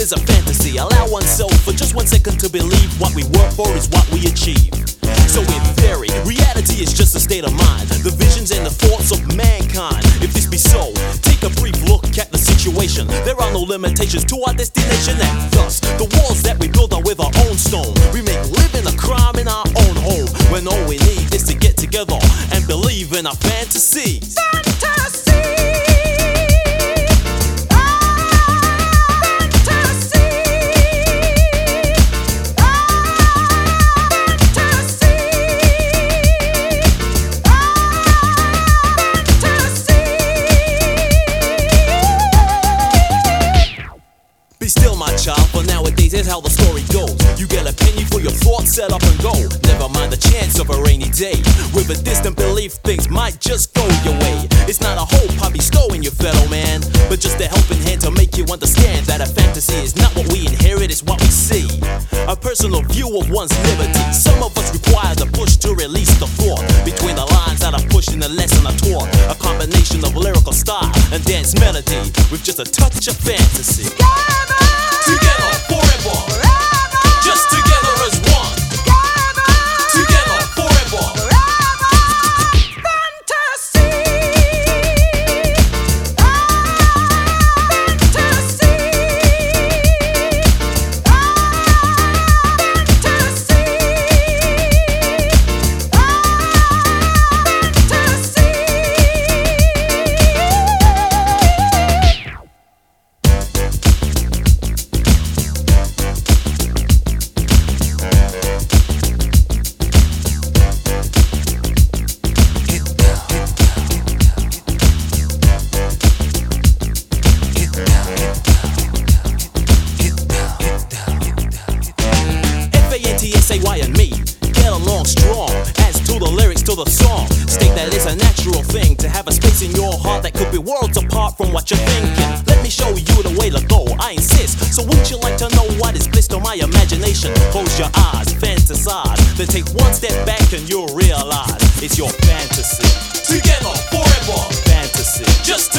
is a fantasy. Allow oneself for just 1 second to believe what we work for is what we achieve. So in theory, reality is just a state of mind, the visions and the thoughts of mankind. If this be so, take a brief look at the situation. There are no limitations to our destination, and thus the walls that we build are with our own stone. We make living a crime in our own home, when all we need is to get together and believe in our fantasies. Be still, my child, for nowadays here's how the story goes. You get a penny for your thoughts, set up and go. Never mind the chance of a rainy day. With a distant belief, things might just go your way. It's not a hope I bestow in your fellow man, but just a helping hand to make you understand that a fantasy is not what we inherit, it's what we see. A personal view of one's liberty. Some of us require the push to release the thought between the lines that are pushed in the lesson I taught. A combination of lyrical style and dance melody with just a touch of fantasy. Together forever, just together as one. Together forever, fantasy. F-A-N-T-S-A-Y and me get along strong. As to the lyrics to the song, state that it's a natural thing to have a space in your heart that could be worlds apart from what you're thinking. Let me show you the way to go, I insist. So wouldn't you like to know what is bliss to my imagination? Close your eyes, fantasize, then take one step back and you'll realize it's your fantasy. Together forever, fantasy. Just